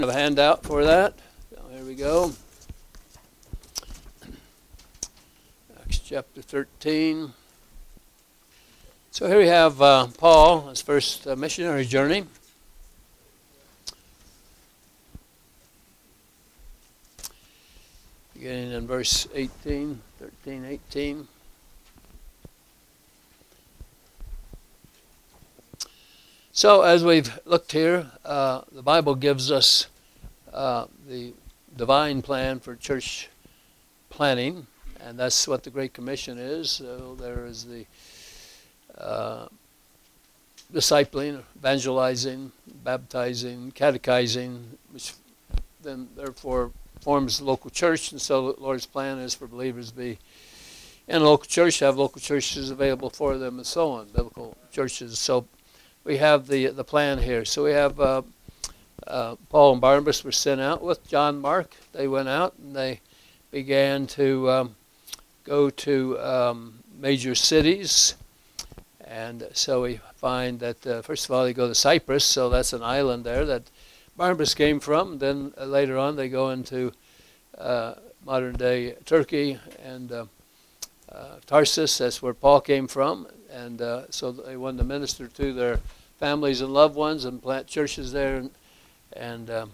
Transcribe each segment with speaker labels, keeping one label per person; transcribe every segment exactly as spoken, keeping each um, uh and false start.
Speaker 1: have a handout for that. So here we go. Acts chapter thirteen. So here we have uh, Paul, his first uh, missionary journey. Beginning in verse eighteen, thirteen, eighteen. So as we've looked here, uh, the Bible gives us uh, the divine plan for church planning, and that's what the Great Commission is. So there is the uh, discipling, evangelizing, baptizing, catechizing, which then therefore forms the local church. And so the Lord's plan is for believers to be in a local church, have local churches available for them, and so on, biblical churches. So we have the the plan here. So we have uh, uh, Paul and Barnabas were sent out with John Mark. They went out and they began to um, go to um, major cities. And so we find that, uh, first of all, they go to Cyprus. So that's an island there that Barnabas came from. Then uh, later on they go into uh, modern-day Turkey and uh, uh, Tarsus. That's where Paul came from. And uh, so they wanted to minister to their families and loved ones and plant churches there. And, and um,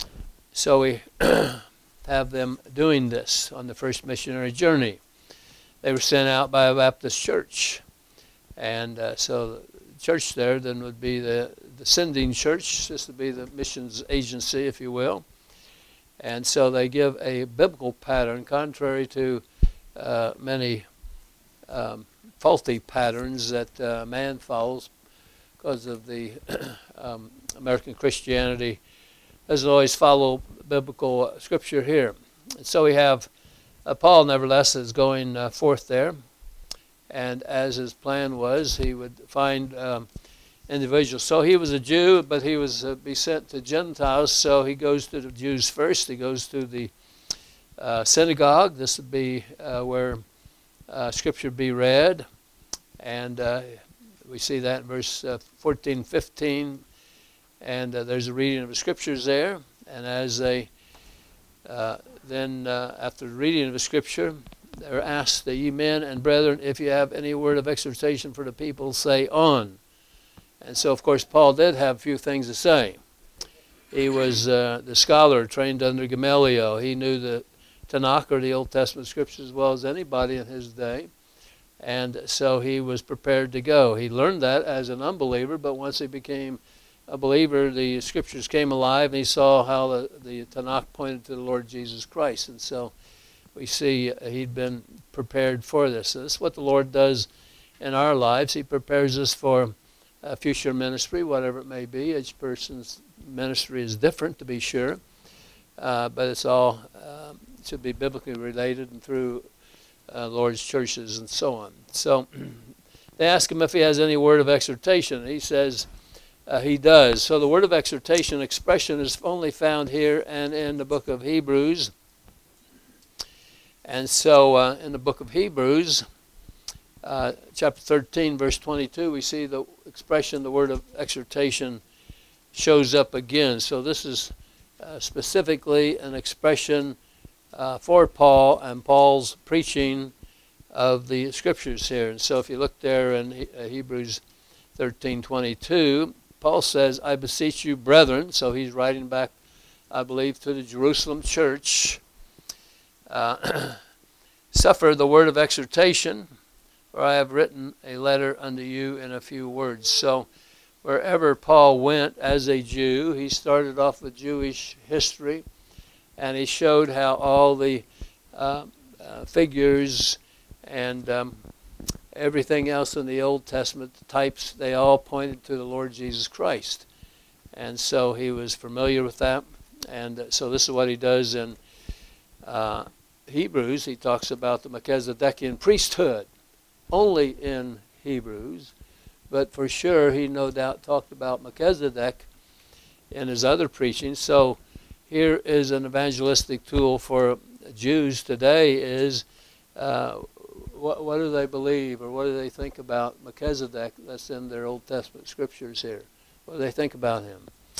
Speaker 1: so we have them doing this on the first missionary journey. They were sent out by a Baptist church. And uh, so the church there then would be the, the sending church. This would be the missions agency, if you will. And so they give a biblical pattern, contrary to uh, many um, faulty patterns that uh, man follows because of the um, American Christianity doesn't always follow biblical uh, scripture here. And so we have uh, Paul, nevertheless, is going uh, forth there. And as his plan was, he would find um, individuals. So he was a Jew, but he was uh, be sent to Gentiles. So he goes to the Jews first. He goes to the uh, synagogue. This would be uh, where uh, scripture would be read. And uh, we see that in verse uh, fourteen, fifteen. And uh, there's a reading of the scriptures there. And as they uh, then, uh, after the reading of the scripture, they're asked, ye men and brethren, if you have any word of exhortation for the people, say on. And so, of course, Paul did have a few things to say. He was uh, the scholar trained under Gamaliel. He knew the Tanakh, or the Old Testament scriptures, as well as anybody in his day. And so he was prepared to go. He learned that as an unbeliever, but once he became a believer, the scriptures came alive, and he saw how the, the Tanakh pointed to the Lord Jesus Christ. And so we see he'd been prepared for this. So this is what the Lord does in our lives. He prepares us for a future ministry, whatever it may be. Each person's ministry is different, to be sure, uh, but it's all um, should be biblically related and through uh, Lord's churches and so on. So they ask him if he has any word of exhortation, and he says uh, he does. So the word of exhortation expression is only found here and in the book of Hebrews. And so uh, in the book of Hebrews, uh, chapter thirteen, verse twenty-two, we see the expression, the word of exhortation, shows up again. So this is uh, specifically an expression uh, for Paul and Paul's preaching of the scriptures here. And so if you look there in he- uh, Hebrews thirteen twenty-two, Paul says, I beseech you, brethren. So he's writing back, I believe, to the Jerusalem church. Uh, suffer the word of exhortation, for I have written a letter unto you in a few words. So wherever Paul went as a Jew, he started off with Jewish history, and he showed how all the uh, uh, figures and um, everything else in the Old Testament, the types, they all pointed to the Lord Jesus Christ. And so he was familiar with that. And uh, so this is what he does in Uh, Hebrews. He talks about the Melchizedekian priesthood only in Hebrews, but for sure he no doubt talked about Melchizedek in his other preaching. So here is an evangelistic tool for Jews today is uh, what, what do they believe or what do they think about Melchizedek that's in their Old Testament scriptures here? What do they think about him?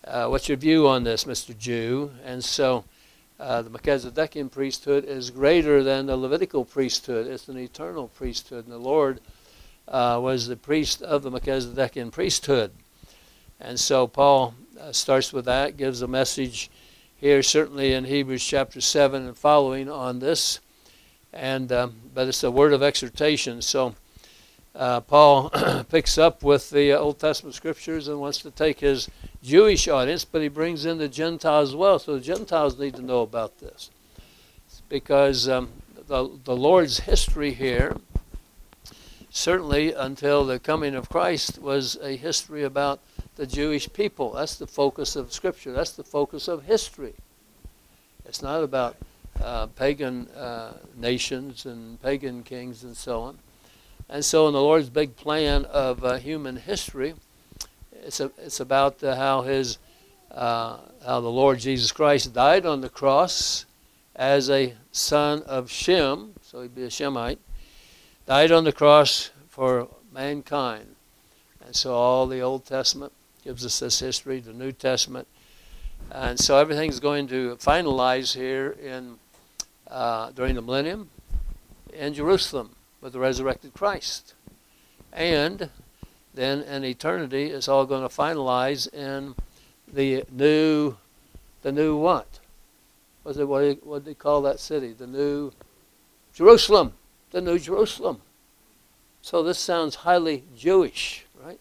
Speaker 1: uh, what's your view on this, Mister Jew? And so uh, the Melchizedekian priesthood is greater than the Levitical priesthood. It's an eternal priesthood, and the Lord uh, was the priest of the Melchizedekian priesthood. And so Paul uh, starts with that, gives a message here, certainly in Hebrews chapter seven and following on this. And um, but it's a word of exhortation. So uh, Paul picks up with the Old Testament scriptures and wants to take his Jewish audience, but he brings in the Gentiles as well. So the Gentiles need to know about this, because um, the the Lord's history here, certainly until the coming of Christ, was a history about the Jewish people. That's the focus of Scripture. That's the focus of history. It's not about uh, pagan uh, nations and pagan kings and so on. And so in the Lord's big plan of uh, human history, it's a, it's about uh, how his uh, how the Lord Jesus Christ died on the cross as a son of Shem, so he'd be a Shemite, died on the cross for mankind. And so all the Old Testament gives us this history, the New Testament. And so everything's going to finalize here in uh, during the millennium in Jerusalem with the resurrected Christ. And then in eternity, it's all going to finalize in the new, the new what? What's it, what do what do they call that city? The new Jerusalem. The new Jerusalem. So this sounds highly Jewish, right?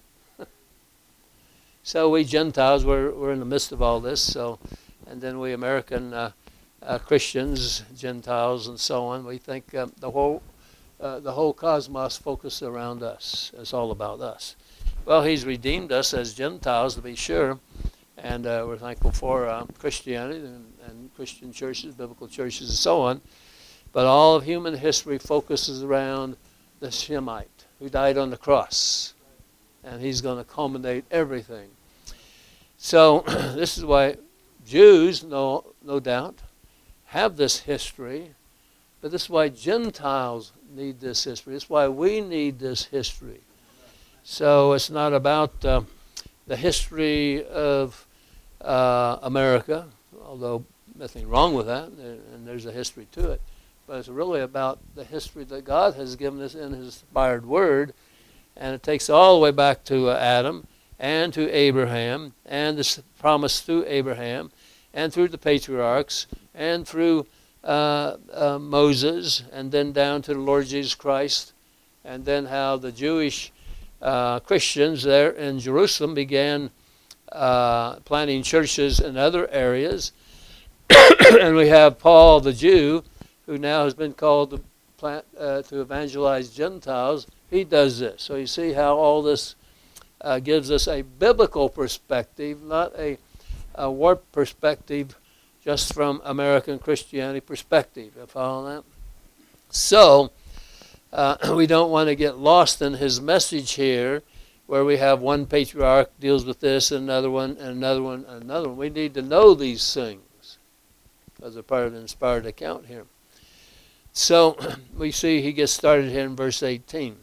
Speaker 1: So we Gentiles, we're, we're in the midst of all this. So, and then we American uh, uh, Christians, Gentiles, and so on, we think um, the whole uh, the whole cosmos focuses around us. It's all about us. Well, he's redeemed us as Gentiles, to be sure, and uh, we're thankful for uh, Christianity and, and Christian churches, biblical churches, and so on. But all of human history focuses around the Shemite who died on the cross. And he's going to culminate everything. So this is why Jews, no, no doubt, have this history. But this is why Gentiles need this history. This is why we need this history. So it's not about uh, the history of uh, America, although nothing wrong with that, and there's a history to it. But it's really about the history that God has given us in his inspired word. And it takes all the way back to uh, Adam and to Abraham and this promise through Abraham and through the patriarchs and through uh, uh, Moses and then down to the Lord Jesus Christ, and then how the Jewish uh, Christians there in Jerusalem began uh, planting churches in other areas. And we have Paul the Jew, who now has been called to, plant, uh, to evangelize Gentiles. He does this. So you see how all this uh, gives us a biblical perspective, not a, a warped perspective just from American Christianity perspective. You follow that? So uh, we don't want to get lost in his message here, where we have one patriarch deals with this, and another one, and another one, and another one. We need to know these things as a part of the inspired account here. So we see he gets started here in verse eighteen.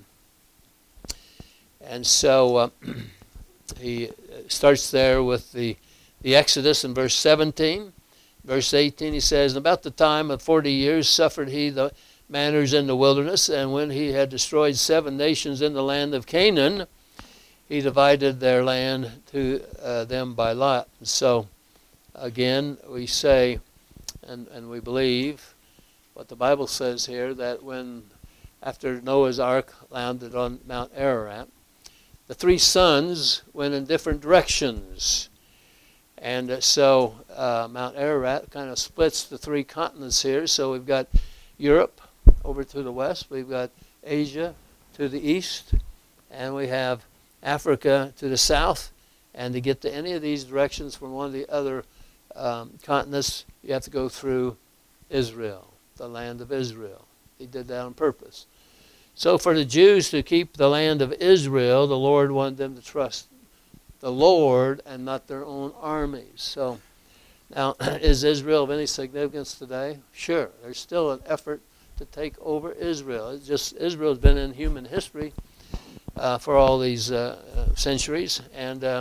Speaker 1: And so uh, he starts there with the, the Exodus in verse seventeen. Verse eighteen, he says, about the time of forty years suffered he the manners in the wilderness, and when he had destroyed seven nations in the land of Canaan, he divided their land to uh, them by lot. And so, again, we say, and, and we believe what the Bible says here, that when, after Noah's Ark landed on Mount Ararat, the three sons went in different directions. And so uh, Mount Ararat kind of splits the three continents here. So we've got Europe over to the west, we've got Asia to the east, and we have Africa to the south. And to get to any of these directions from one of the other um, continents, you have to go through Israel, the land of Israel. He did that on purpose. So for the Jews to keep the land of Israel, the Lord wanted them to trust the Lord and not their own armies. So now, is Israel of any significance today? Sure. There's still an effort to take over Israel. It's just Israel's been in human history uh, for all these uh, uh, centuries, and um,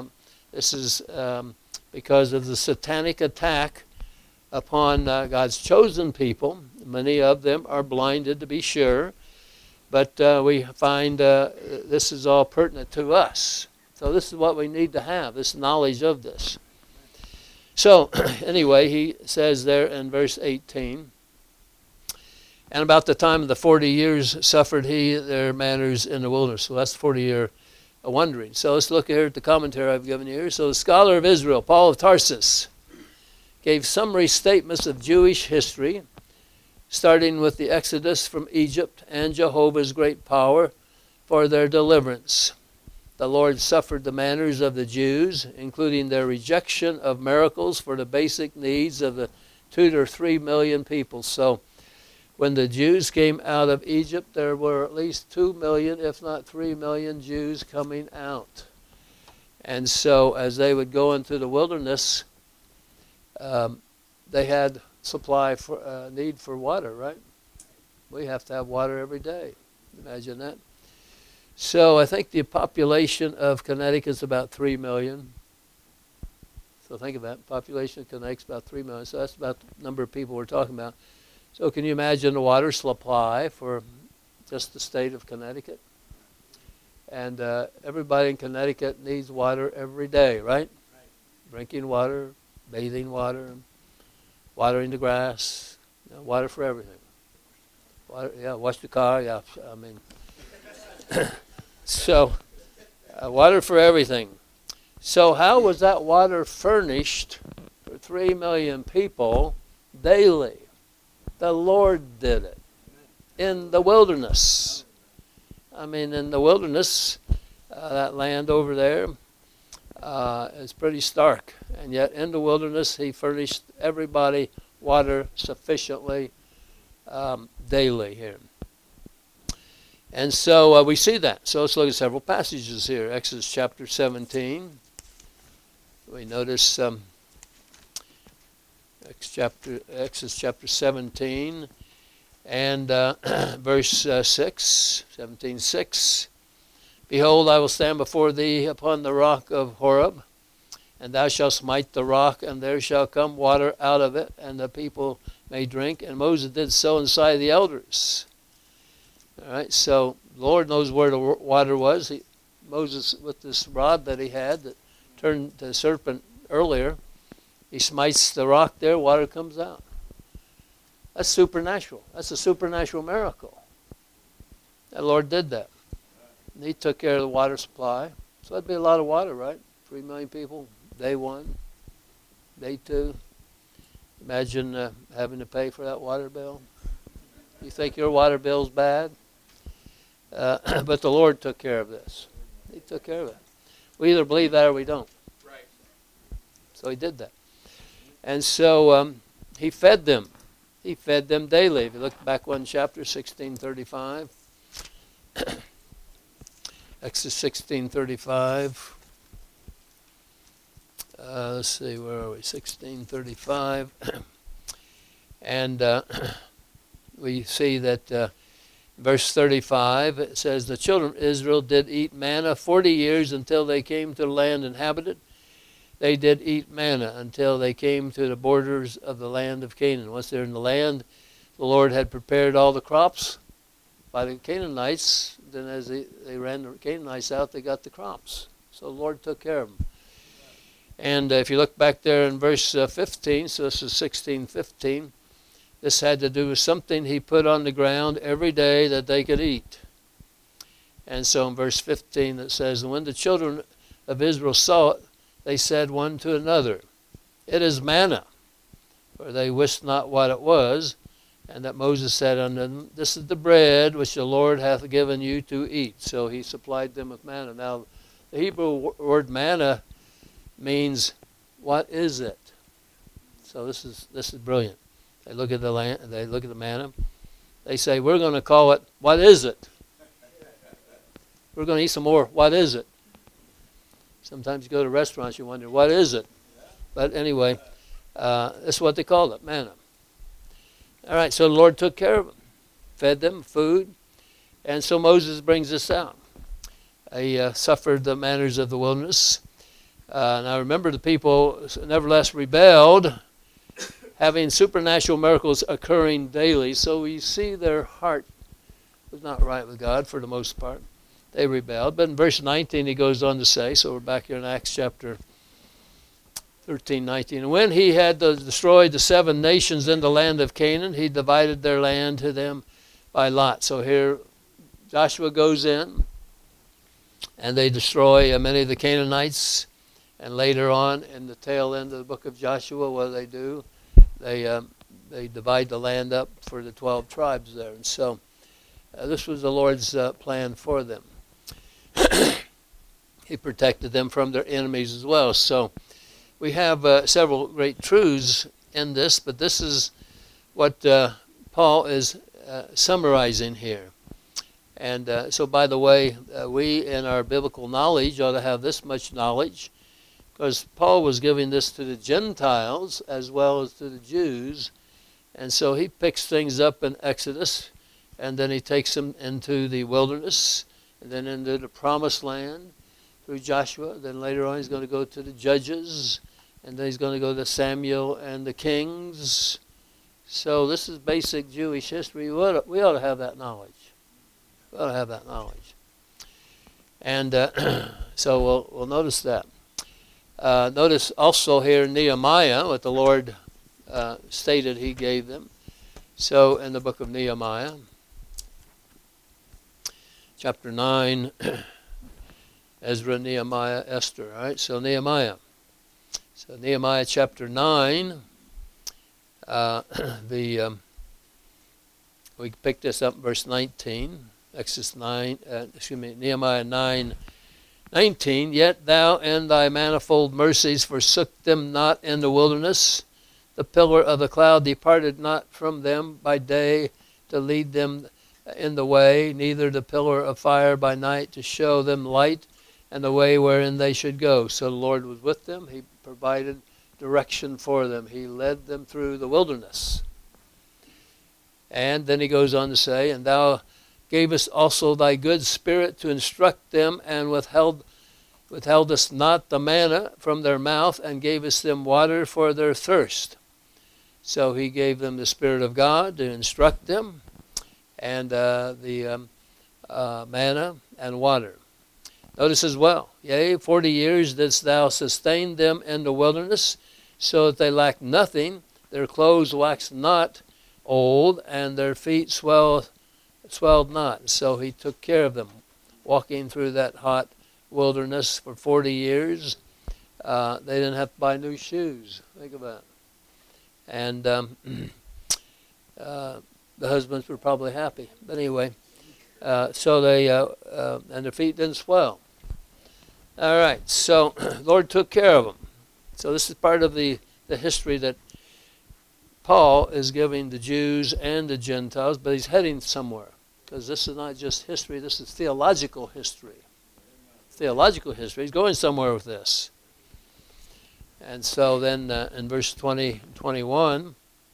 Speaker 1: This is um, because of the satanic attack upon uh, God's chosen people. Many of them are blinded, to be sure, but uh, we find uh, this is all pertinent to us. So this is what we need to have, this knowledge of this. So anyway, he says there in verse eighteen, and about the time of the forty years suffered he their manners in the wilderness. So that's the forty year wandering. So let's look here at the commentary I've given you here. So the scholar of Israel, Paul of Tarsus, gave summary statements of Jewish history, starting with the Exodus from Egypt and Jehovah's great power for their deliverance. The Lord suffered the manners of the Jews, including their rejection of miracles for the basic needs of the two to three million people. So when the Jews came out of Egypt, there were at least two million, if not three million Jews coming out. And so as they would go into the wilderness, um, they had supply for uh, need for water, right? We have to have water every day. Imagine that. So I think the population of Connecticut is about three million. So think of that. Population of Connecticut is about three million. So that's about the number of people we're talking about. So can you imagine the water supply for just the state of Connecticut? And uh, everybody in Connecticut needs water every day, right? Right. Drinking water, bathing water, watering the grass, you know, water for everything. Water, yeah, wash the car, yeah, I mean. so, uh, water for everything. So how was that water furnished for three million people daily? The Lord did it in the wilderness. I mean, in the wilderness, uh, that land over there uh, is pretty stark. And yet in the wilderness, he furnished everybody water sufficiently um, daily here. And so uh, we see that. So let's look at several passages here. Exodus chapter seventeen. We notice um, Chapter, Exodus chapter seventeen and uh, verse uh, six, seventeen six. Behold, I will stand before thee upon the rock of Horeb, and thou shalt smite the rock, and there shall come water out of it, and the people may drink. And Moses did so in the sight of the elders. All right, so the Lord knows where the water was. He, Moses, with this rod that he had that turned the serpent earlier, he smites the rock there, water comes out. That's supernatural. That's a supernatural miracle. The Lord did that. And he took care of the water supply. So that'd be a lot of water, right? Three million people, day one, day two. Imagine uh, having to pay for that water bill. You think your water bill's bad? Uh, but the Lord took care of this. He took care of it. We either believe that or we don't. Right. So he did that. And so um, he fed them. He fed them daily. If you look back one chapter, sixteen thirty-five. Exodus sixteen thirty-five. Uh, let's see, where are we? sixteen thirty-five. and uh, we see that uh, verse thirty-five, it says, the children of Israel did eat manna forty years until they came to the land inhabited. They did eat manna until they came to the borders of the land of Canaan. Once they're in the land, the Lord had prepared all the crops by the Canaanites. Then as they, they ran the Canaanites out, they got the crops. So the Lord took care of them. And uh, if you look back there in verse uh, fifteen, so this is sixteen fifteen, this had to do with something he put on the ground every day that they could eat. And so in verse fifteen it says, and when the children of Israel saw it, they said one to another, it is manna, for they wist not what it was. And that Moses said unto them, this is the bread which the Lord hath given you to eat. So he supplied them with manna. Now, the Hebrew word manna means, what is it? So this is this is brilliant. They look at the land, they look at the manna. They say, we're going to call it, what is it? We're going to eat some more, what is it? Sometimes you go to restaurants, you wonder, what is it? But anyway, uh, that's what they called it, manna. All right, so the Lord took care of them, fed them food. And so Moses brings this out. He uh, suffered the manners of the wilderness. Uh, now remember, the people nevertheless rebelled, having supernatural miracles occurring daily. So we see their heart was not right with God for the most part. They rebelled. But in verse nineteen he goes on to say, so we're back here in Acts chapter thirteen, nineteen. And when he had destroyed the seven nations in the land of Canaan, he divided their land to them by lot. So here Joshua goes in, and they destroy many of the Canaanites. And later on, in the tail end of the book of Joshua, what do they do? They um, they divide the land up for the twelve tribes there. And so uh, this was the Lord's uh, plan for them. He protected them from their enemies as well. So we have uh, several great truths in this, but this is what uh, Paul is uh, summarizing here. And uh, so, by the way, uh, we in our biblical knowledge ought to have this much knowledge, because Paul was giving this to the Gentiles as well as to the Jews. And so he picks things up in Exodus, and then he takes them into the wilderness, and then into the promised land through Joshua. Then later on he's going to go to the Judges, and then he's going to go to Samuel and the Kings. So this is basic Jewish history. We ought to, we ought to have that knowledge. We ought to have that knowledge. And uh, so we'll, we'll notice that. Uh, notice also here Nehemiah, what the Lord uh, stated he gave them. So in the book of Nehemiah, chapter nine, Ezra, Nehemiah, Esther. All right, so Nehemiah. So Nehemiah chapter nine, uh, the um, we pick this up in verse nineteen, Exodus nine, uh, excuse me, Nehemiah nine, nineteen. Yet thou in thy manifold mercies forsook them not in the wilderness. The pillar of the cloud departed not from them by day to lead them in the way, neither the pillar of fire by night to show them light and the way wherein they should go. So the Lord was with them. He provided direction for them. He led them through the wilderness. And then he goes on to say, and thou gavest also thy good spirit to instruct them, and withheld withheldest not the manna from their mouth, and gavest them water for their thirst. So he gave them the Spirit of God to instruct them, and uh, the um, uh, manna and water. Notice as well, yea, forty years didst thou sustain them in the wilderness, so that they lacked nothing. Their clothes waxed not old, and their feet swelled, swelled not. So he took care of them, walking through that hot wilderness for forty years. Uh, they didn't have to buy new shoes. Think about it. And um, uh, the husbands were probably happy. But anyway, uh, so they, uh, uh, and their feet didn't swell. All right, so Lord took care of them. So this is part of the, the history that Paul is giving the Jews and the Gentiles, but he's heading somewhere. Because this is not just history, this is theological history. Theological history. He's going somewhere with this. And so then uh, in verse twenty, twenty-one,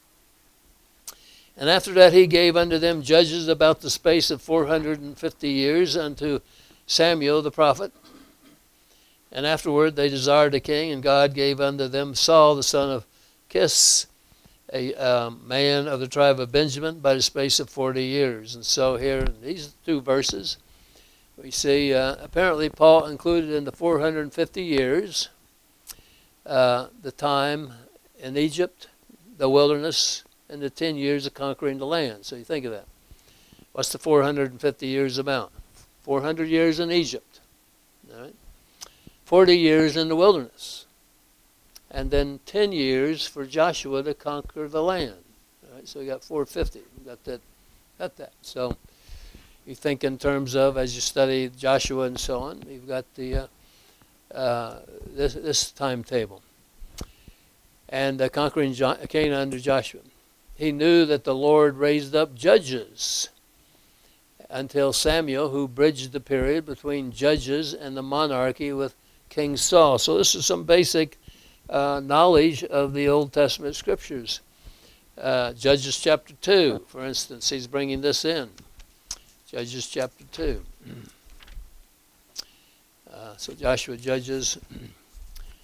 Speaker 1: and after that he gave unto them judges about the space of four hundred fifty years unto Samuel the prophet. And afterward they desired a king, and God gave unto them Saul the son of Kish, a um, man of the tribe of Benjamin, by the space of forty years. And so here in these two verses, we see uh, apparently Paul included in the four hundred fifty years uh, the time in Egypt, the wilderness, and the ten years of conquering the land. So you think of that. What's the four hundred fifty years about? four hundred years in Egypt. All right? forty years in the wilderness. And then ten years for Joshua to conquer the land. All right? So you got four hundred fifty. You got that. Got that. So you think in terms of, as you study Joshua and so on, you've got the uh, uh, this, this timetable. And uh, conquering jo- Canaan under Joshua. He knew that the Lord raised up judges until Samuel, who bridged the period between judges and the monarchy with King Saul. So this is some basic uh, knowledge of the Old Testament scriptures. Uh, Judges chapter two, for instance, he's bringing this in. Judges chapter two. Uh, so Joshua, Judges.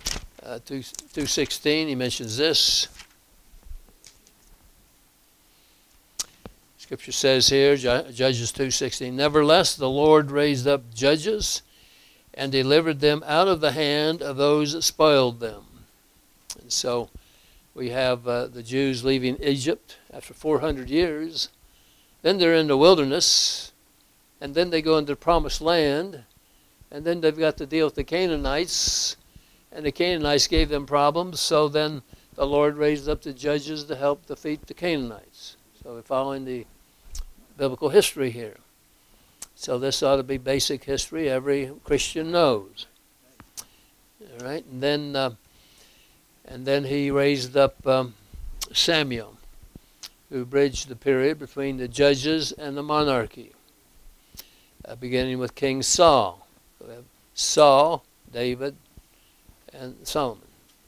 Speaker 1: uh, two sixteen, he mentions this. Scripture says here, Judges two sixteen, nevertheless the Lord raised up judges and delivered them out of the hand of those that spoiled them. And so we have uh, the Jews leaving Egypt after four hundred years. Then they're in the wilderness, and then they go into the promised land, and then they've got to deal with the Canaanites, and the Canaanites gave them problems, so then the Lord raised up the judges to help defeat the Canaanites. So we're following the biblical history here. So this ought to be basic history every Christian knows. All right, and then uh, and then he raised up um, Samuel, who bridged the period between the judges and the monarchy, uh, beginning with King Saul. So we have Saul, David, and Solomon.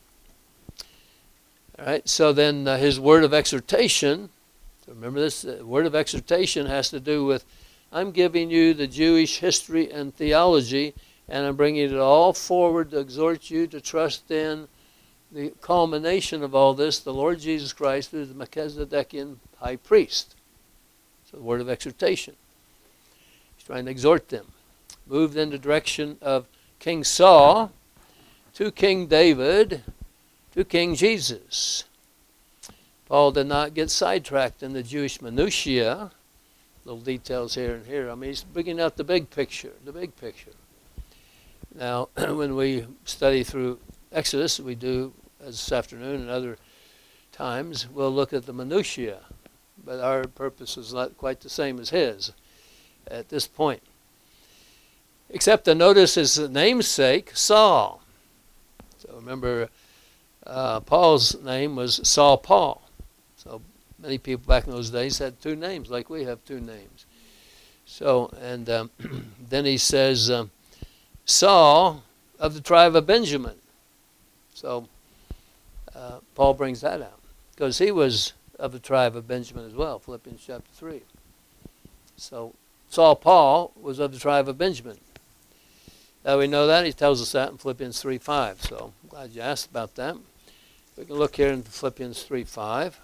Speaker 1: All right, so then uh, his word of exhortation. So remember this, uh, word of exhortation has to do with, I'm giving you the Jewish history and theology, and I'm bringing it all forward to exhort you to trust in the culmination of all this, the Lord Jesus Christ, who is the Melchizedekian high priest. So the word of exhortation. He's trying to exhort them. Moved in the direction of King Saul to King David to King Jesus. Paul did not get sidetracked in the Jewish minutiae, little details here and here. I mean, he's bringing out the big picture, the big picture. Now, when we study through Exodus, we do this afternoon and other times, we'll look at the minutiae, but our purpose is not quite the same as his at this point. Except to notice his namesake, Saul. So remember, uh, Paul's name was Saul Paul. So many people back in those days had two names, like we have two names. So, and um, then he says, um, Saul of the tribe of Benjamin. So uh, Paul brings that out, because he was of the tribe of Benjamin as well, Philippians chapter three. So Saul Paul was of the tribe of Benjamin. Now we know that. He tells us that in Philippians three five. So I'm glad you asked about that. We can look here in Philippians three five.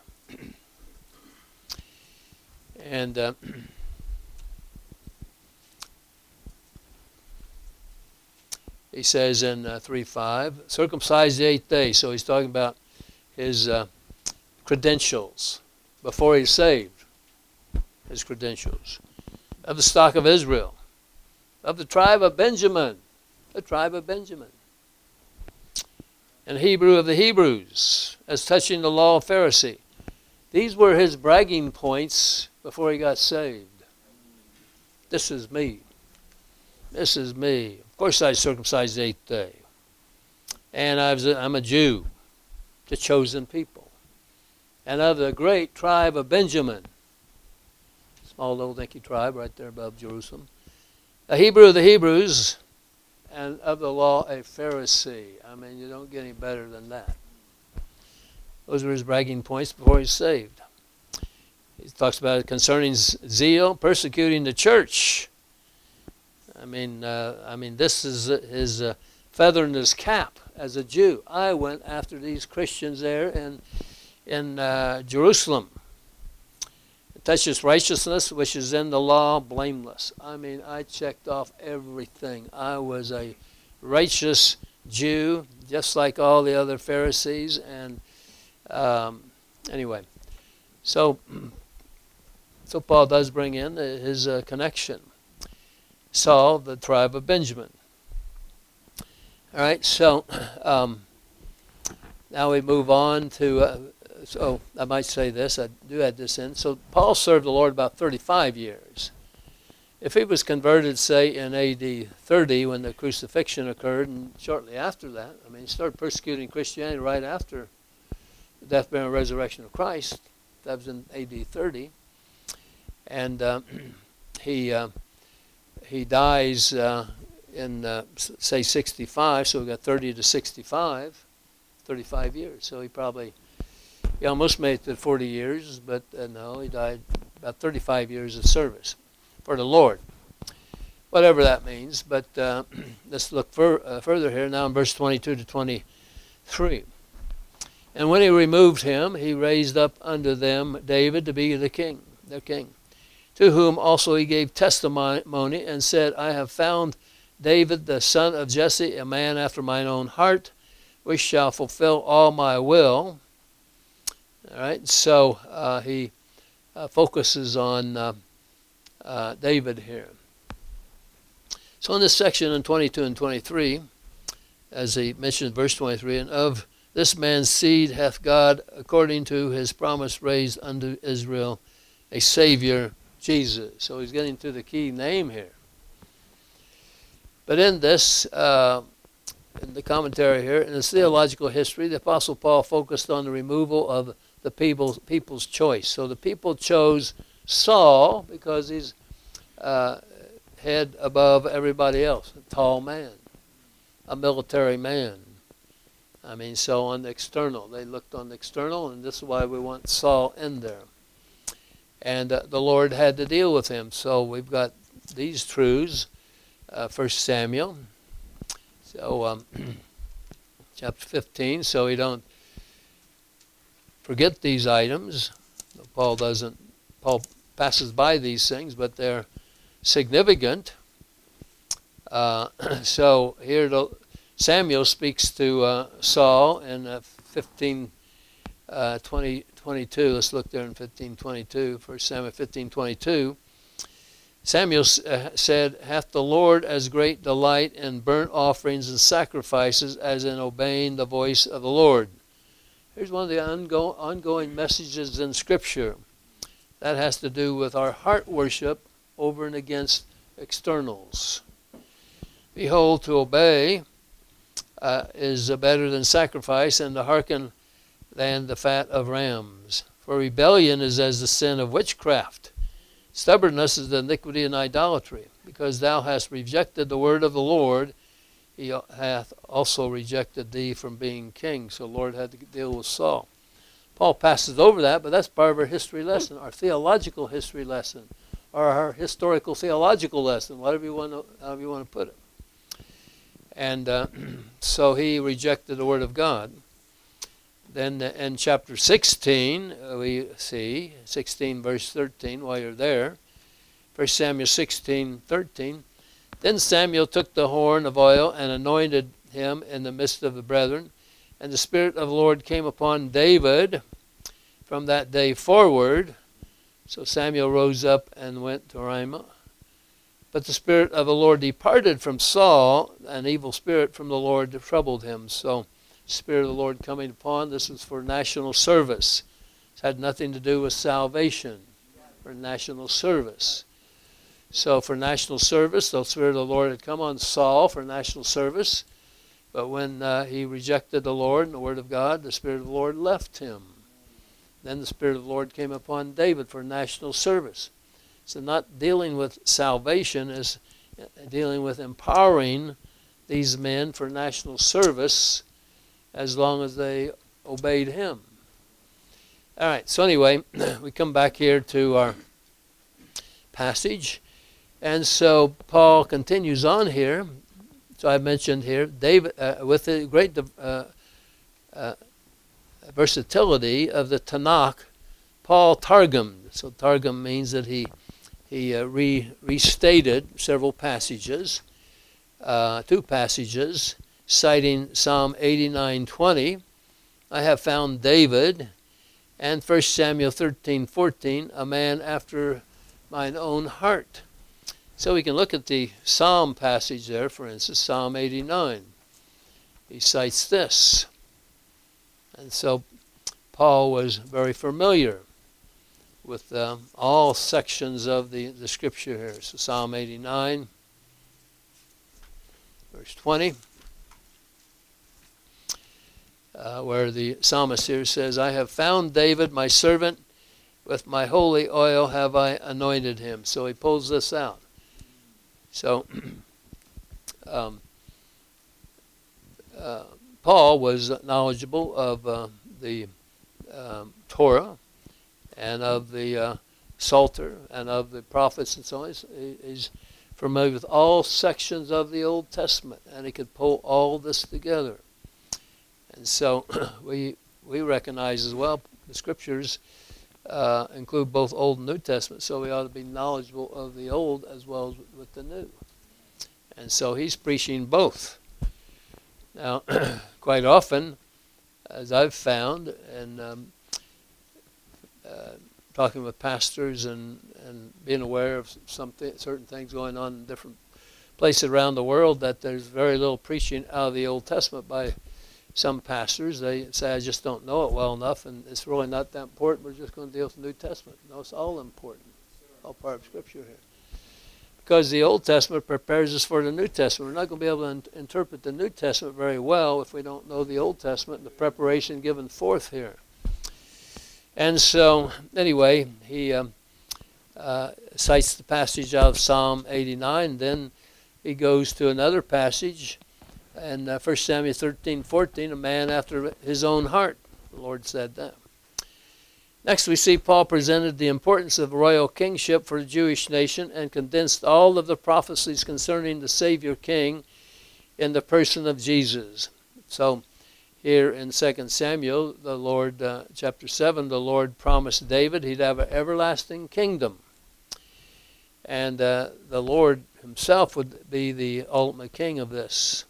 Speaker 1: And uh, he says in uh, three five, circumcised the eighth day. So he's talking about his uh, credentials before he's saved. His credentials. Of the stock of Israel. Of the tribe of Benjamin. The tribe of Benjamin. And Hebrew of the Hebrews, as touching the law of Pharisee. These were his bragging points before he got saved. This is me. This is me. Of course I circumcised the eighth day. And I was a, I'm a Jew, the chosen people. And of the great tribe of Benjamin. Small little dinky tribe right there above Jerusalem. A Hebrew of the Hebrews, and of the law a Pharisee. I mean, you don't get any better than that. Those were his bragging points before he's saved. He talks about it concerning zeal, persecuting the church. I mean, uh, I mean, this is his uh, feather in his cap as a Jew. I went after these Christians there in in uh, Jerusalem. It touches righteousness, which is in the law, blameless. I mean, I checked off everything. I was a righteous Jew, just like all the other Pharisees, and Um, anyway, so so Paul does bring in his uh, connection. Saul, the tribe of Benjamin. All right, so um, now we move on to, uh, so I might say this, I do add this in. So Paul served the Lord about thirty-five years. If he was converted, say, in A D thirty when the crucifixion occurred, and shortly after that, I mean, he started persecuting Christianity right after the death, burial, and resurrection of Christ. That was in A D thirty. And uh, he uh, he dies uh, in, uh, say, sixty-five, so we got thirty to sixty-five, thirty-five years. So he probably, he almost made it to forty years, but uh, no, he died about thirty-five years of service for the Lord. Whatever that means, but uh, let's look fur, uh, further here now in verse twenty-two to twenty. three. And when he removed him, he raised up unto them David to be the king, their king, to whom also he gave testimony and said, I have found David the son of Jesse, a man after mine own heart, which shall fulfill all my will. All right, so uh, he uh, focuses on uh, uh, David here. So in this section in twenty-two and twenty-three, as he mentioned, verse twenty-three, and of this man's seed hath God, according to his promise, raised unto Israel a Savior, Jesus. So he's getting to the key name here. But in this, uh, in the commentary here, in his theological history, the Apostle Paul focused on the removal of the people's, people's choice. So the people chose Saul because he's uh, head above everybody else, a tall man, a military man. I mean, so on the external. They looked on the external, and this is why we want Saul in there. And uh, the Lord had to deal with him. So we've got these truths, uh, First Samuel, so um, chapter fifteen, so we don't forget these items. Paul doesn't, Paul passes by these things, but they're significant. Uh, so here the, Samuel speaks to uh, Saul in uh, fifteen, uh, twenty, twenty-two. Let's look there in fifteen twenty-two, First Samuel fifteen twenty-two. Samuel uh, said, hath the Lord as great delight in burnt offerings and sacrifices as in obeying the voice of the Lord. Here's one of the ongo- ongoing messages in Scripture. That has to do with our heart worship over and against externals. Behold, to obey uh, is better than sacrifice, and to hearken than the fat of rams. For rebellion is as the sin of witchcraft. Stubbornness is the iniquity and idolatry. Because thou hast rejected the word of the Lord, he hath also rejected thee from being king. So the Lord had to deal with Saul. Paul passes over that, but that's part of our history lesson, our theological history lesson, or our historical theological lesson, whatever you want to, however you want to put it. And uh, so he rejected the word of God. Then in chapter sixteen, we see, sixteen verse thirteen, while you're there, First Samuel sixteen, thirteen, then Samuel took the horn of oil and anointed him in the midst of the brethren, and the Spirit of the Lord came upon David from that day forward. So Samuel rose up and went to Ramah. But the Spirit of the Lord departed from Saul, an evil spirit from the Lord troubled him. So Spirit of the Lord coming upon, this was for national service. It had nothing to do with salvation, for national service. So for national service, the Spirit of the Lord had come on Saul for national service. But when uh, he rejected the Lord and the Word of God, the Spirit of the Lord left him. Then the Spirit of the Lord came upon David for national service. So not dealing with salvation is dealing with empowering these men for national service as long as they obeyed him. All right, so anyway, we come back here to our passage. And so Paul continues on here. So I mentioned here, David, uh, with the great uh, uh, versatility of the Tanakh, Paul targumed. So targum means that he he uh, re, restated several passages, uh, two passages, citing Psalm eighty-nine twenty, I have found David, and First Samuel thirteen fourteen, a man after mine own heart. So we can look at the Psalm passage there, for instance, Psalm eighty-nine. He cites this. And so Paul was very familiar with um, all sections of the, the scripture here. So Psalm eighty-nine, verse twenty, uh, where the psalmist here says, I have found David, my servant, with my holy oil have I anointed him. So he pulls this out. So um, uh, Paul was knowledgeable of uh, the um, Torah and of the uh, Psalter and of the prophets and so on. He's, he's familiar with all sections of the Old Testament, and he could pull all this together. And so we we recognize as well the Scriptures uh, include both Old and New Testament, so we ought to be knowledgeable of the Old as well as with the New. And so he's preaching both. Now, quite often, as I've found, and um, uh, talking with pastors and, and being aware of some th- certain things going on in different places around the world, that there's very little preaching out of the Old Testament by some pastors. They say, I just don't know it well enough, and it's really not that important. We're just going to deal with the New Testament. No, it's all important. All part of Scripture here. Because the Old Testament prepares us for the New Testament. We're not going to be able to in- interpret the New Testament very well if we don't know the Old Testament and the preparation given forth here. And so, anyway, he um, uh, cites the passage out of Psalm eighty-nine. Then he goes to another passage in uh, First Samuel thirteen fourteen, a man after his own heart. The Lord said that. Next, we see Paul presented the importance of royal kingship for the Jewish nation and condensed all of the prophecies concerning the Savior King in the person of Jesus. So, here in Second Samuel, the Lord, uh, chapter seven, the Lord promised David he'd have an everlasting kingdom. And uh, the Lord himself would be the ultimate king of this.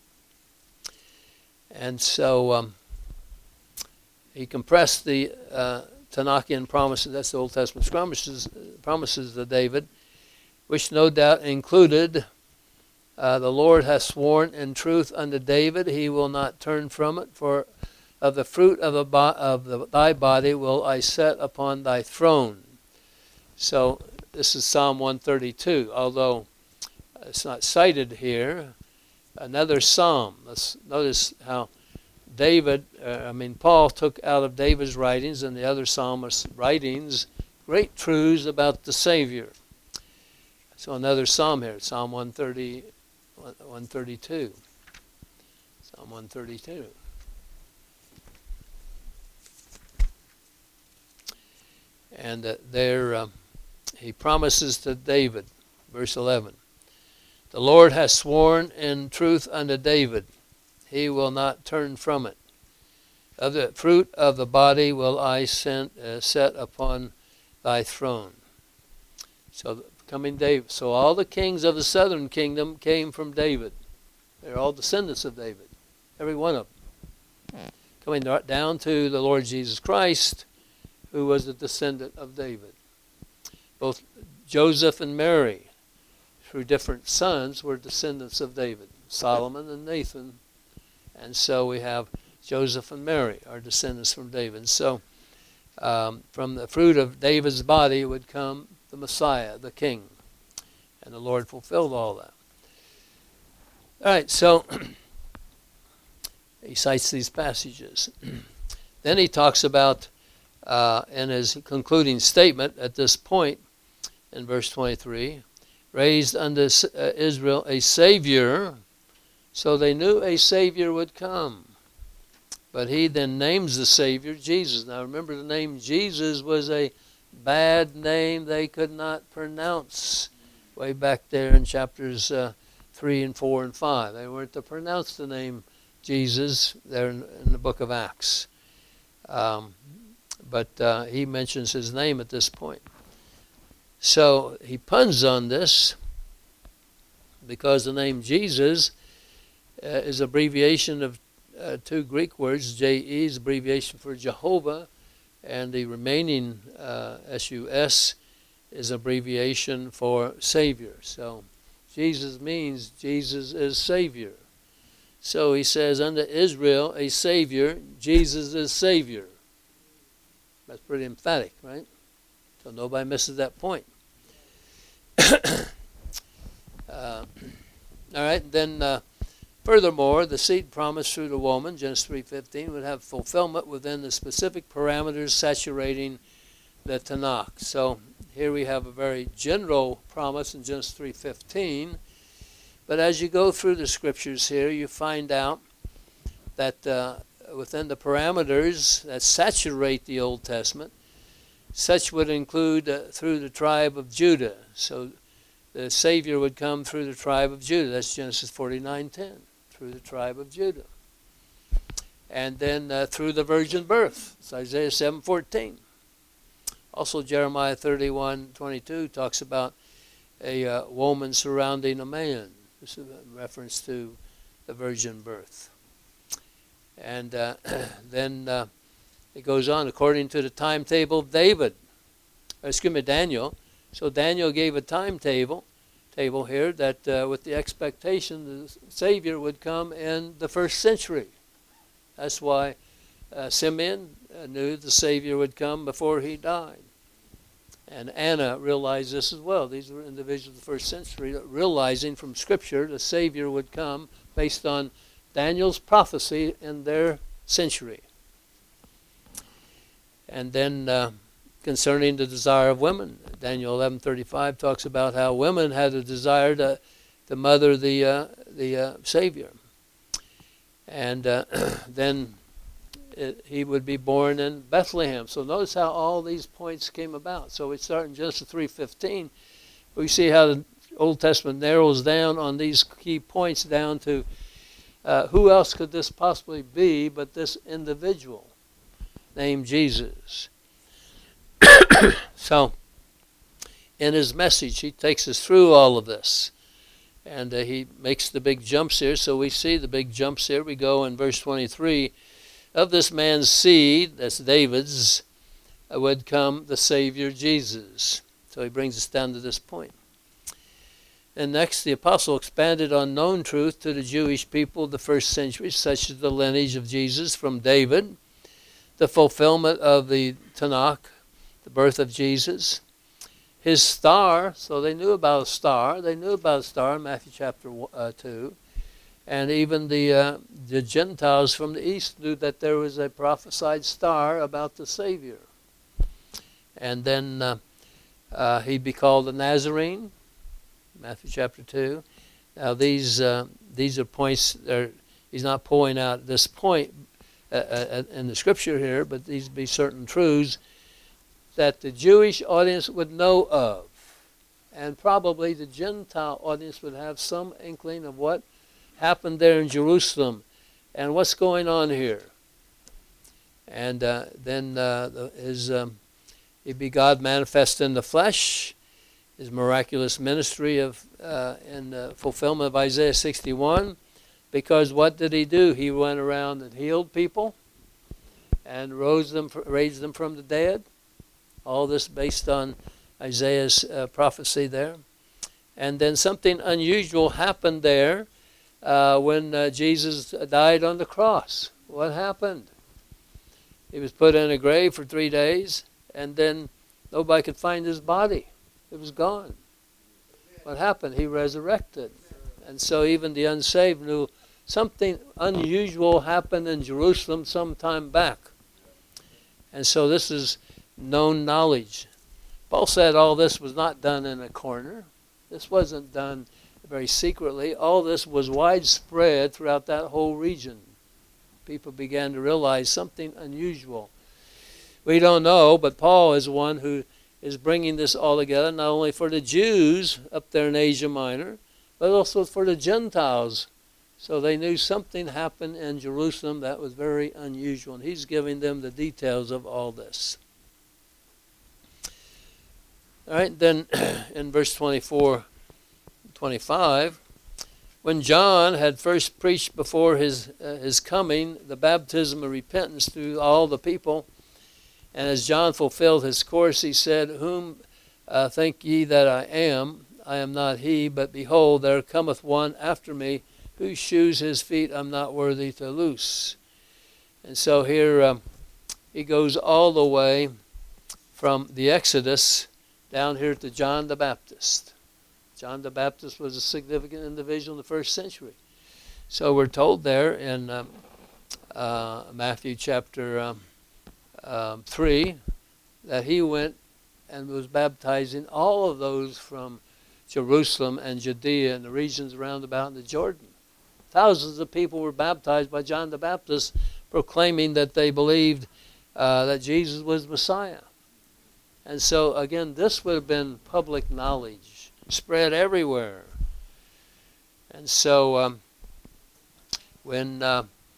Speaker 1: And so um, he compressed the uh, Tanakian promises, that's the Old Testament promises, promises to David, which no doubt included, uh, the Lord hath sworn in truth unto David, he will not turn from it, for of the fruit of, the bo- of the, thy body will I set upon thy throne. So this is Psalm one thirty-two, although it's not cited here. Another psalm. Let's notice how David, uh, I mean, Paul took out of David's writings and the other psalmists' writings great truths about the Savior. So another psalm here, Psalm one thirty, one thirty-two. Psalm one thirty-two. And uh, there uh, he promises to David, verse eleven, the Lord has sworn in truth unto David, he will not turn from it. Of the fruit of the body will I send, uh, set upon thy throne. So coming David. So all the kings of the southern kingdom came from David. They're all descendants of David, every one of them. Coming down to the Lord Jesus Christ, who was a descendant of David. Both Joseph and Mary, through different sons, were descendants of David. Solomon and Nathan. And so we have Joseph and Mary are descendants from David. So um, from the fruit of David's body would come the Messiah, the King. And the Lord fulfilled all that. All right, so he cites these passages. Then he talks about, uh, in his concluding statement at this point, in verse twenty-three, raised unto uh, Israel a Savior. So they knew a Savior would come. But he then names the Savior Jesus. Now remember, the name Jesus was a bad name they could not pronounce way back there in chapters uh, three and four and five. They weren't to pronounce the name Jesus there in, in the book of Acts. Um, but uh, he mentions his name at this point. So he puns on this because the name Jesus Uh, is abbreviation of uh, two Greek words. J E is abbreviation for Jehovah, and the remaining uh, S U S is abbreviation for Savior. So Jesus means Jesus is Savior. So he says, unto Israel a Savior, Jesus is Savior. That's pretty emphatic, right? So nobody misses that point. uh, all right, then... Uh, Furthermore, the seed promised through the woman, Genesis three fifteen, would have fulfillment within the specific parameters saturating the Tanakh. So here we have a very general promise in Genesis three fifteen. But as you go through the scriptures here, you find out that uh, within the parameters that saturate the Old Testament, such would include uh, through the tribe of Judah. So the Savior would come through the tribe of Judah. That's Genesis forty-nine ten. Through the tribe of Judah. And then uh, through the virgin birth. It's Isaiah seven fourteen. Also Jeremiah thirty-one twenty-two talks about a uh, woman surrounding a man. This is a reference to the virgin birth. And uh, then uh, it goes on, according to the timetable of David, excuse me, Daniel. So Daniel gave a timetable table here that uh, with the expectation the Savior would come in the first century. That's why uh, Simeon uh, knew the Savior would come before he died. And Anna realized this as well. These were individuals of the first century realizing from Scripture the Savior would come based on Daniel's prophecy in their century. And then uh, concerning the desire of women, Daniel eleven thirty-five talks about how women had a desire to, to mother the, uh, the uh, Savior. And uh, then it, he would be born in Bethlehem. So notice how all these points came about. So we start in Genesis three fifteen. We see how the Old Testament narrows down on these key points down to uh, who else could this possibly be but this individual named Jesus. So in his message he takes us through all of this. And uh, he makes the big jumps here. So we see the big jumps here. We go in verse twenty-three. Of this man's seed, that's David's, uh, would come the Savior Jesus. So he brings us down to this point. And next, the apostle expanded on known truth to the Jewish people of the first century, such as the lineage of Jesus from David, the fulfillment of the Tanakh, the birth of Jesus, his star. So they knew about a star. They knew about a star in Matthew chapter uh, two. And even the uh, the Gentiles from the east knew that there was a prophesied star about the Savior. And then uh, uh, he'd be called the Nazarene, Matthew chapter two. Now these uh, these are points. That he's not pulling out this point uh, uh, in the Scripture here, but these would be certain truths that the Jewish audience would know of, and probably the Gentile audience would have some inkling of what happened there in Jerusalem and what's going on here. And uh, then uh, the, his um, he'd be God manifest in the flesh, his miraculous ministry of uh, in the fulfillment of Isaiah sixty-one. Because what did he do? He went around and healed people and rose them, raised them from the dead. All this based on Isaiah's uh, prophecy there. And then something unusual happened there uh, when uh, Jesus died on the cross. What happened? He was put in a grave for three days, and then nobody could find his body. It was gone. What happened? He resurrected. And so even the unsaved knew something unusual happened in Jerusalem some time back. And so this is known knowledge. Paul said all this was not done in a corner. This wasn't done very secretly. All this was widespread throughout that whole region. People began to realize something unusual. We don't know, but Paul is one who is bringing this all together, not only for the Jews up there in Asia Minor, but also for the Gentiles. So they knew something happened in Jerusalem that was very unusual. And he's giving them the details of all this. All right, then in verse twenty-four, twenty-five, when John had first preached before his uh, his coming the baptism of repentance to all the people, and as John fulfilled his course, he said, Whom uh, think ye that I am? I am not he, but behold, there cometh one after me, whose shoes his feet I'm not worthy to loose. And so here um, he goes all the way from the Exodus down here to John the Baptist. John the Baptist was a significant individual in the first century. So we're told there in um, uh, Matthew chapter um, um, three that he went and was baptizing all of those from Jerusalem and Judea and the regions around about in the Jordan. Thousands of people were baptized by John the Baptist, proclaiming that they believed uh, that Jesus was Messiah. And so, again, this would have been public knowledge, spread everywhere. And so, um, when uh,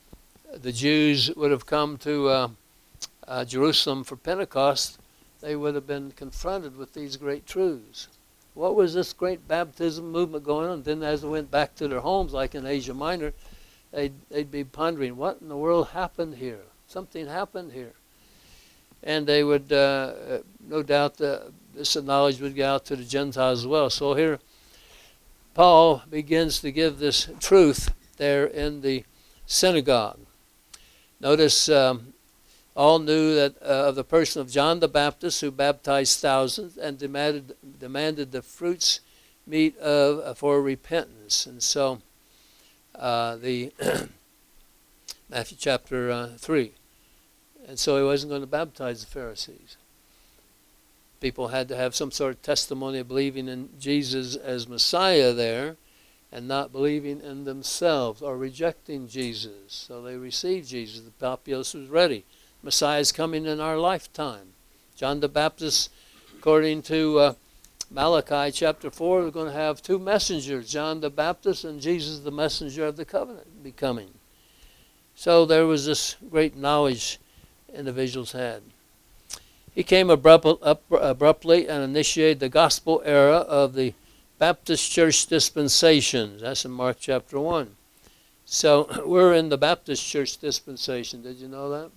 Speaker 1: the Jews would have come to uh, uh, Jerusalem for Pentecost, they would have been confronted with these great truths. What was this great baptism movement going on? Then as they went back to their homes, like in Asia Minor, they'd, they'd be pondering, what in the world happened here? Something happened here. And they would, uh, no doubt, uh, this knowledge would get out to the Gentiles as well. So here, Paul begins to give this truth there in the synagogue. Notice um, all knew that uh, of the person of John the Baptist, who baptized thousands and demanded demanded the fruits meet of uh, for repentance. And so uh, the Matthew chapter uh, three. And so he wasn't going to baptize the Pharisees. People had to have some sort of testimony of believing in Jesus as Messiah there, and not believing in themselves or rejecting Jesus. So they received Jesus. The populace was ready. Messiah is coming in our lifetime. John the Baptist, according to uh, Malachi chapter four, we're going to have two messengers, John the Baptist and Jesus the messenger of the covenant, be coming. So there was this great knowledge individuals had. He came abrupt, up, abruptly and initiated the gospel era of the Baptist church dispensation. That's in Mark chapter one. So we're in the Baptist church dispensation. Did you know that?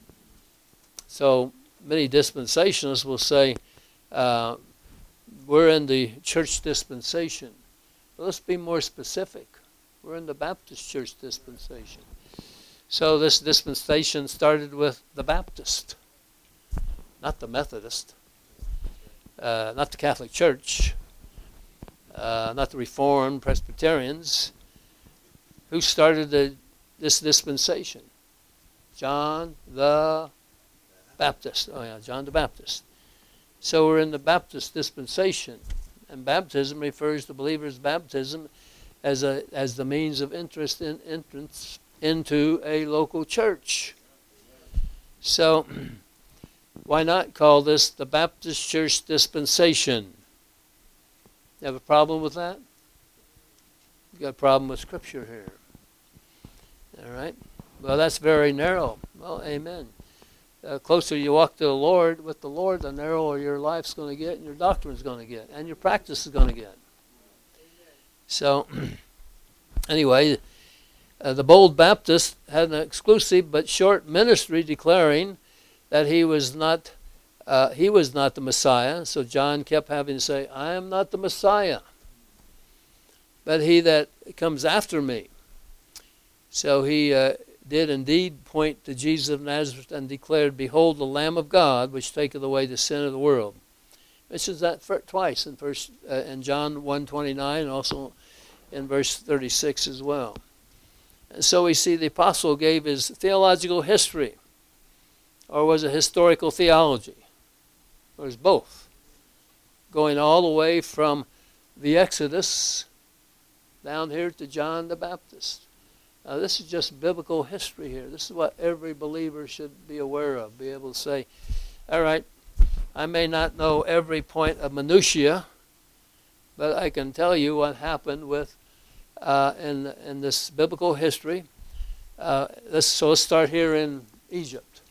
Speaker 1: So many dispensationalists will say, uh, we're in the church dispensation. But let's be more specific. We're in the Baptist church dispensation. So this dispensation started with the Baptist, not the Methodist, uh, not the Catholic Church, uh, not the Reformed Presbyterians. Who started the, this dispensation? John the Baptist. Oh yeah, John the Baptist. So we're in the Baptist dispensation, and baptism refers to believers' baptism as a as the means of interest in entrance into a local church. So why not call this the Baptist Church dispensation? You have a problem with that? You got a problem with Scripture here. All right? Well, that's very narrow. Well, amen. The closer you walk to the Lord, with the Lord, the narrower your life's going to get, and your doctrine's going to get, and your practice is going to get. So, anyway, uh, the bold Baptist had an exclusive but short ministry declaring that he was not uh, he was not the Messiah. So John kept having to say, I am not the Messiah, but he that comes after me. So he uh, did indeed point to Jesus of Nazareth and declared, behold, the Lamb of God, which taketh away the sin of the world. Mentions that for, twice in, first, uh, in John one twenty-nine and also in verse thirty-six as well. And so we see the apostle gave his theological history, or was it historical theology? Or was both? Going all the way from the Exodus down here to John the Baptist. Now this is just biblical history here. This is what every believer should be aware of. Be able to say, all right, I may not know every point of minutiae, but I can tell you what happened with uh, in in this biblical history. Uh, let's, so let's start here in Egypt.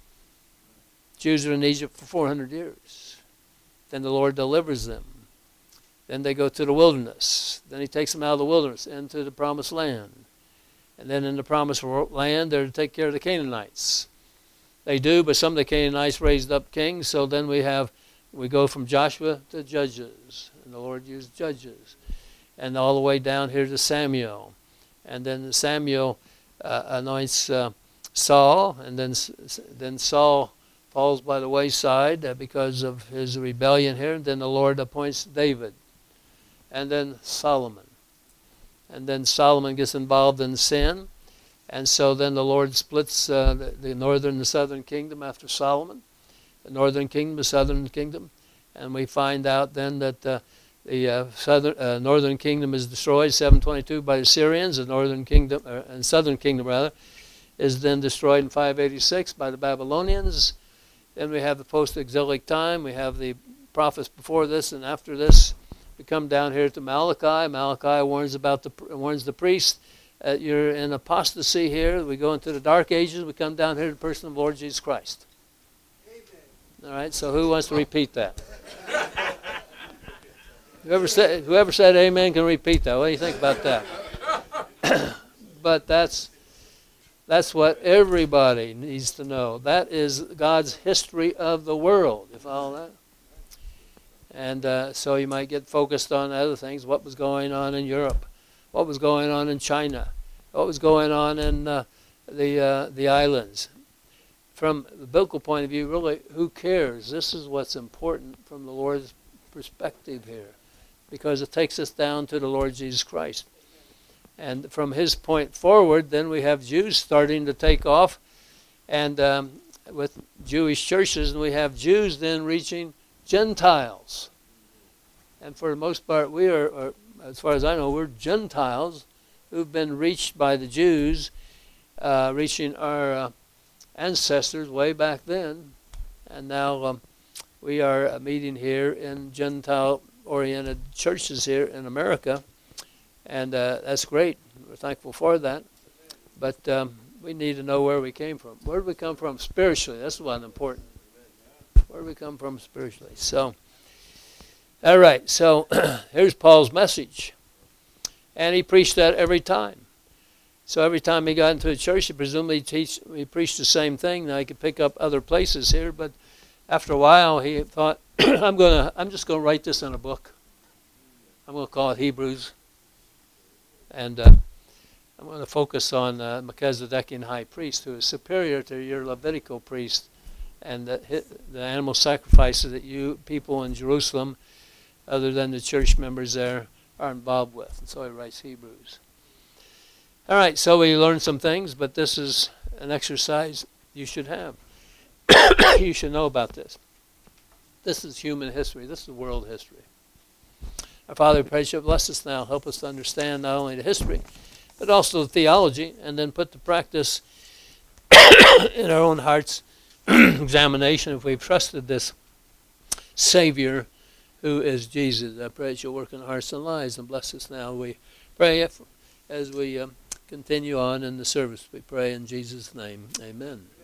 Speaker 1: Jews are in Egypt for four hundred years. Then the Lord delivers them. Then they go to the wilderness. Then he takes them out of the wilderness into the promised land. And then in the promised land, they're to take care of the Canaanites. They do, but some of the Canaanites raised up kings. So then we have, we go from Joshua to Judges. And the Lord used Judges. And all the way down here to Samuel. And then Samuel uh, anoints uh, Saul. And then, then Saul falls by the wayside uh, because of his rebellion here. And then the Lord appoints David. And then Solomon. And then Solomon gets involved in sin. And so then the Lord splits uh, the, the northern and the southern kingdom after Solomon. The northern kingdom, the southern kingdom. And we find out then that uh, the uh, southern, uh, northern kingdom is destroyed, seven twenty-two, by the Syrians. The northern kingdom, uh, and southern kingdom rather, is then destroyed in five eighty-six by the Babylonians. Then we have the post-exilic time. We have the prophets before this and after this. We come down here to Malachi. Malachi warns about the warns the priest uh, you're in apostasy here. We go into the dark ages. We come down here to the person of the Lord Jesus Christ. Amen. All right, so who wants to repeat that? Whoever said, whoever said amen can repeat that. What do you think about that? But that's that's what everybody needs to know. That is God's history of the world. You follow that? And uh, so you might get focused on other things. What was going on in Europe? What was going on in China? What was going on in uh, the uh, the islands? From the biblical point of view, really, who cares? This is what's important from the Lord's perspective here, because it takes us down to the Lord Jesus Christ. And from his point forward, then we have Jews starting to take off, and um, with Jewish churches, and we have Jews then reaching Gentiles. And for the most part, we are, are, as far as I know, we're Gentiles who've been reached by the Jews, uh, reaching our uh, ancestors way back then. And now um, we are uh, meeting here in Gentile-oriented churches here in America. And uh, that's great. We're thankful for that. But um, we need to know where we came from. Where did we come from spiritually? That's one important. Where did we come from spiritually? So, all right. So here's Paul's message. And he preached that every time. So every time he got into a church, he presumably teach, he preached the same thing. Now he could pick up other places here. But after a while, he thought, I'm gonna, I'm just going to write this in a book. I'm going to call it Hebrews. And uh, I'm going to focus on uh, Melchizedekian high priest, who is superior to your Levitical priest, and the, the animal sacrifices that you people in Jerusalem, other than the church members there, are involved with. And so he writes Hebrews. All right, so we learned some things, but this is an exercise you should have. You should know about this. This is human history. This is world history. Our Father, we pray you bless us now. Help us to understand not only the history, but also the theology, and then put to practice in our own hearts examination if we've trusted this Savior who is Jesus. I pray that you'll work in our hearts and lives and bless us now. We pray as we um, continue on in the service. We pray in Jesus' name. Amen.